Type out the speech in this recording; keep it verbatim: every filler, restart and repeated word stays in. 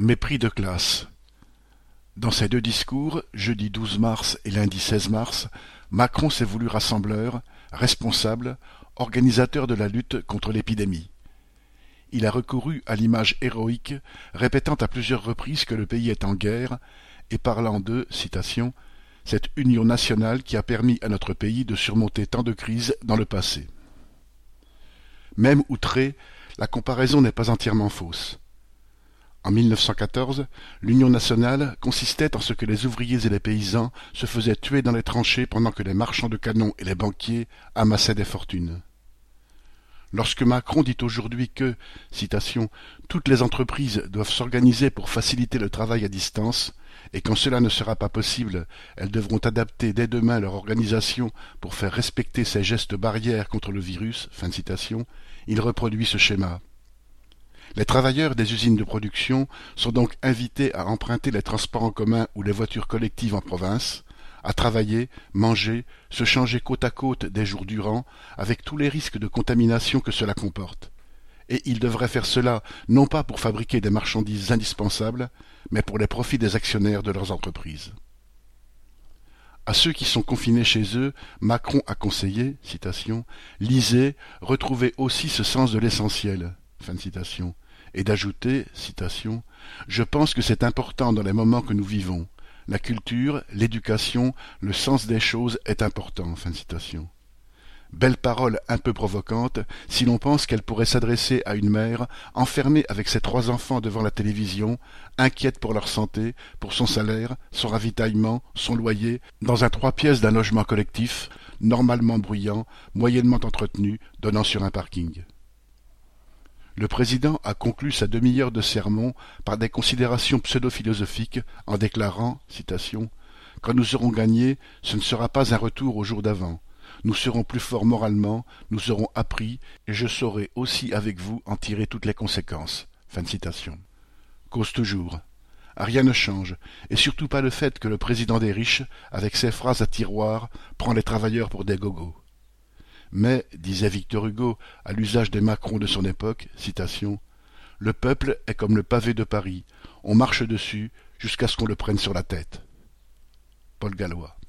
Mépris de classe. Dans ses deux discours, jeudi douze mars et lundi seize mars, Macron s'est voulu rassembleur, responsable, organisateur de la lutte contre l'épidémie. Il a recouru à l'image héroïque, répétant à plusieurs reprises que le pays est en guerre, et parlant de, citation, « cette union nationale qui a permis à notre pays de surmonter tant de crises dans le passé ». Même outré, la comparaison n'est pas entièrement fausse. En mille neuf cent quatorze, l'Union nationale consistait en ce que les ouvriers et les paysans se faisaient tuer dans les tranchées pendant que les marchands de canons et les banquiers amassaient des fortunes. Lorsque Macron dit aujourd'hui que, citation, « toutes les entreprises doivent s'organiser pour faciliter le travail à distance, et quand cela ne sera pas possible, elles devront adapter dès demain leur organisation pour faire respecter ces gestes barrières contre le virus », fin de citation, il reproduit ce schéma. Les travailleurs des usines de production sont donc invités à emprunter les transports en commun ou les voitures collectives en province, à travailler, manger, se changer côte à côte des jours durant, avec tous les risques de contamination que cela comporte. Et ils devraient faire cela non pas pour fabriquer des marchandises indispensables, mais pour les profits des actionnaires de leurs entreprises. À ceux qui sont confinés chez eux, Macron a conseillé, citation, « lisez, retrouvez aussi ce sens de l'essentiel », fin de citation, et d'ajouter, citation, « je pense que c'est important dans les moments que nous vivons. La culture, l'éducation, le sens des choses est important. » Fin de citation. Belle parole un peu provocante, si l'on pense qu'elle pourrait s'adresser à une mère enfermée avec ses trois enfants devant la télévision, inquiète pour leur santé, pour son salaire, son ravitaillement, son loyer, dans un trois pièces d'un logement collectif, normalement bruyant, moyennement entretenu, donnant sur un parking. Le président a conclu sa demi-heure de sermon par des considérations pseudo-philosophiques en déclarant, citation, « Quand nous aurons gagné, ce ne sera pas un retour au jour d'avant. Nous serons plus forts moralement, nous aurons appris, et je saurai aussi avec vous en tirer toutes les conséquences. » Fin de citation. Cause toujours. Rien ne change, et surtout pas le fait que le président des riches, avec ses phrases à tiroir, prend les travailleurs pour des gogos. Mais, disait Victor Hugo, à l'usage des Macrons de son époque, citation, « le peuple est comme le pavé de Paris, on marche dessus jusqu'à ce qu'on le prenne sur la tête. » Paul Gallois.